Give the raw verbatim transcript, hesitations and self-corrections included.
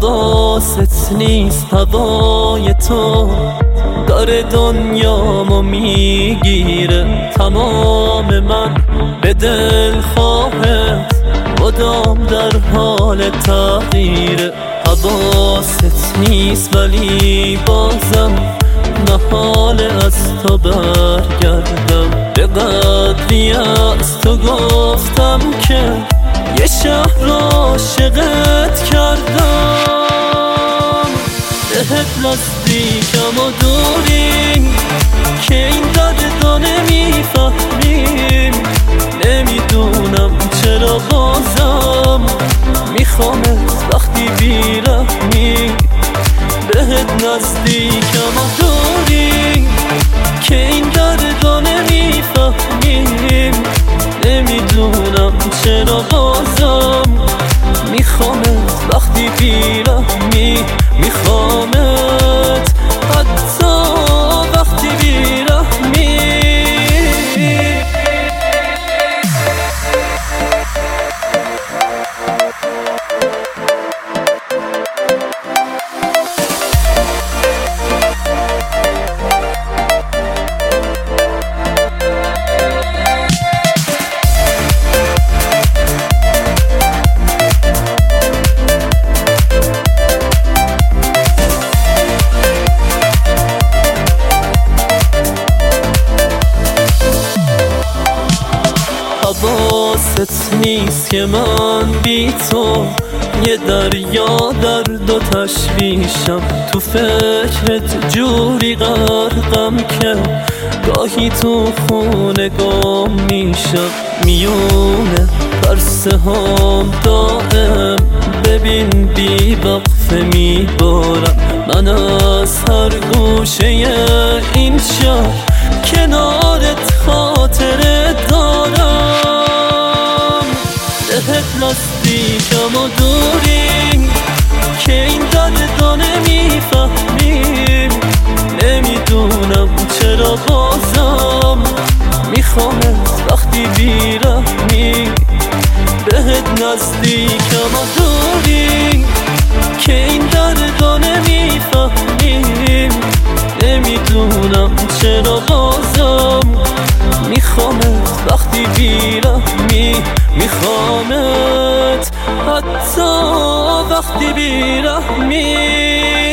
حواست نیست هوای تو داره دنیامو میگیره. تمام من به دل خواهت مدام در حال تغییره. حواست نیست ولی بازم محال از تو برگردم. به قدری از تو گفتم که یه شهر عاشقت کردم. بهت نزدیکم و دوریم که این دردو نمیفهمیم. نمیدونم چرا بازم میخوامت وقتی بیرحمی. بهت نزدیکم و دوریم که این دردو نمیفهمیم. نمیدونم چرا بازم میخوامت وقتی بیرحمی. میخوامت حتی وقتی بیرحمی. حواست نیست که من بی تو یه دریا درد و تشویشم. تو فکرت جوری غرقم که گاهی تو خونه گم میشم. میونه پرسه هم دائم ببین بی وقفه میبارم. من از هر گوشه این شهر کنارت خاطره دارم. بهت نزدیکم و دوریم که این دردو نمیفهمیم. نمیدونم چرا بازم میخوامت وقتی بیرحمی. بهت نزدیکم و دوریم که این دردو نمیفهمیم. نمیدونم چرا بازم میخوامت وقتی بیرحمی. میخوامت حتی وقتی بیرحمی.